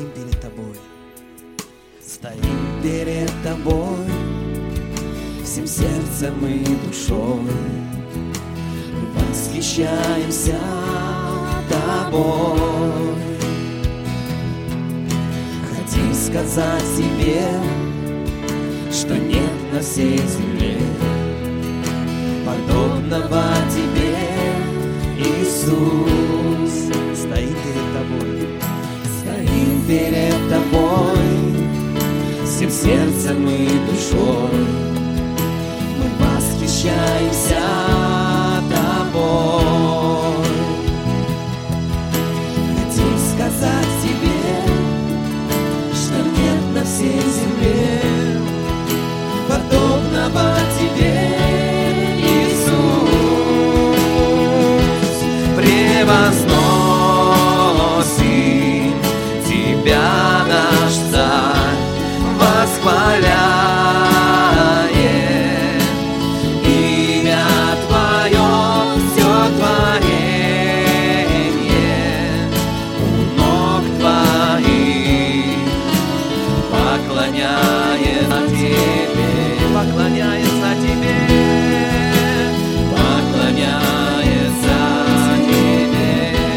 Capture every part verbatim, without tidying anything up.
стоим перед Тобой, стоим перед Тобой, всем сердцем и душой. Мы восхищаемся Тобой. Хотим сказать Тебе, что нет на всей земле подобного Тебе, Иисус. Стоим перед Тобой, стоим перед Тобой, всем сердцем и душой. Мы восхищаемся Тобой. Хотим сказать Тебе, что нет на всей земле подобного Тебе, Иисус. Превозносим Тебя, наш Царь, восхваляем имя Твое, все творение у ног Твоих поклоняется Тебе, поклоняется Тебе, поклоняется Тебе.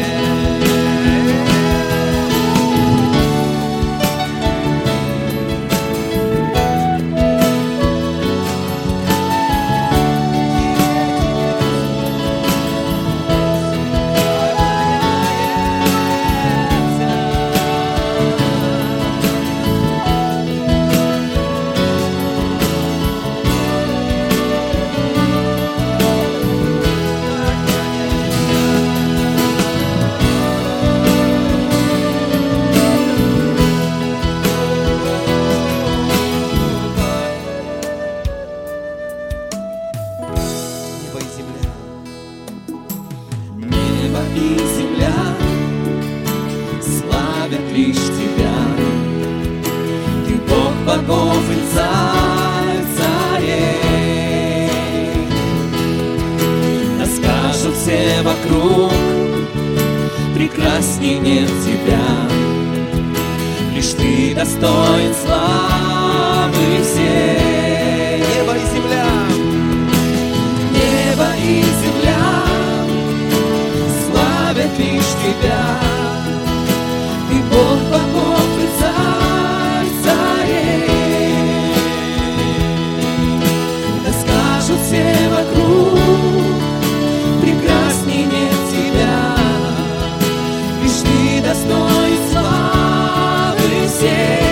Небо и земля славят лишь Тебя. Ты Бог богов и Царь царей. Да скажут все вокруг, прекрасней нет Тебя. Лишь Ты достоин славы всей. Небо и земля, небо и земля славят лишь Тебя. Ты Бог богов и Царь царей. Да скажут все вокруг, прекрасней нет Тебя. Лишь Ты достоин славы всей.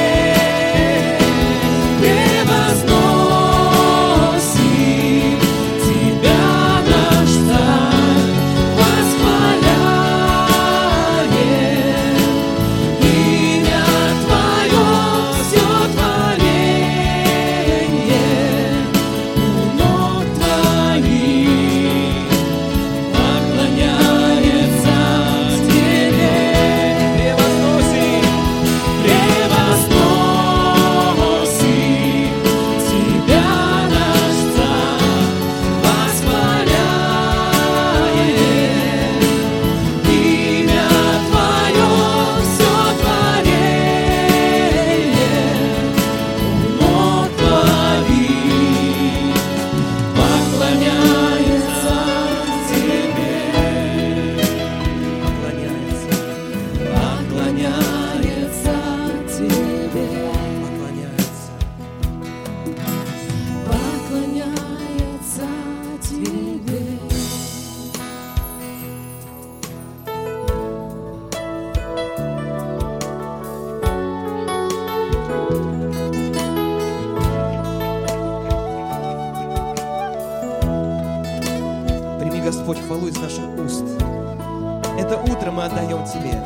Господь, хвалу из наших уст. Это утро мы отдаем Тебе.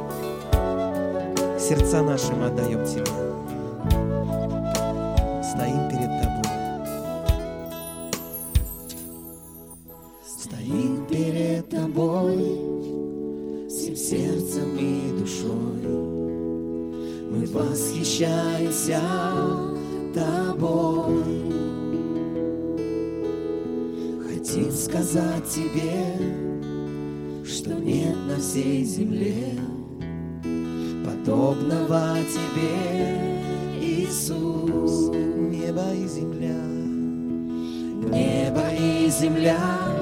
Сердца наши мы отдаем Тебе. Стоим перед Тобой. Стоим перед Тобой, всем сердцем и душой. Мы восхищаемся Тобой. Хотим сказать Тебе, что нет на всей земле подобного Тебе, Иисус. Небо и земля, Небо и земля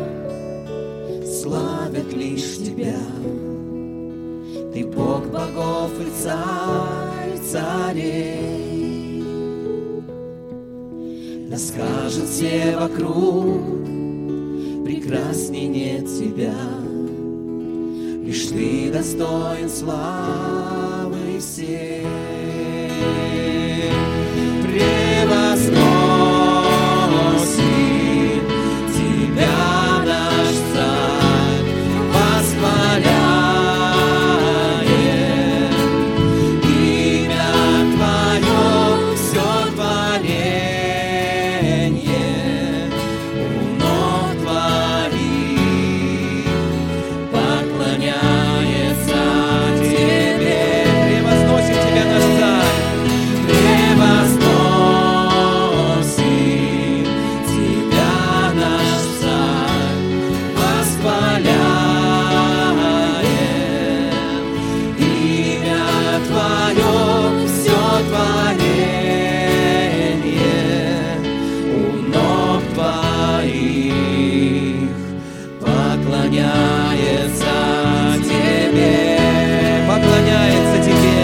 славят лишь Тебя. Ты Бог богов и Царь царей. Да скажут все вокруг, прекрасней нет Тебя. Лишь Ты достоин славы всей. Превозносим Тебя, наш Царь, восхваляем имя Твое, все творение у ног Твоих поклоняется Тебе. превозносим Тебя, наш Царь. Превозносим Тебя, наш Царь, восхваляем имя Твое, все творение у ног Твоих поклоняется Тебе. Поклоняется Тебе,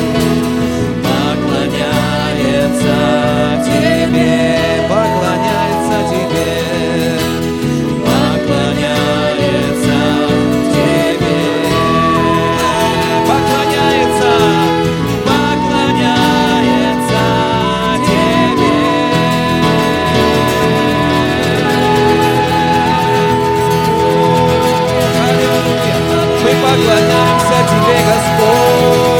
Поклоняется Тебе, поклоняется Тебе, поклоняется Тебе, поклоняется, поклоняется Тебе. Аллилуйя. Мы поклоняемся Тебе, Господь.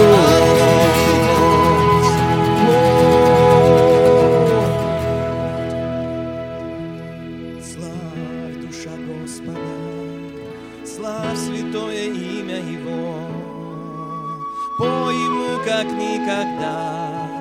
Славь, душа Господа, славь святое имя Его, пой Ему как никогда.